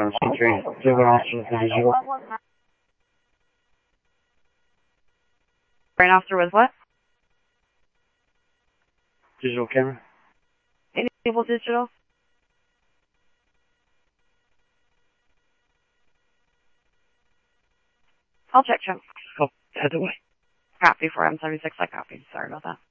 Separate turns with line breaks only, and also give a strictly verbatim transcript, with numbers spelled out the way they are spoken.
one two three. Zero officer nine zero.
Brain officer with what?
Digital camera.
Enable digital. I'll check, check.
Oh, head away.
Copy for M seventy-six. I copied. Sorry about that.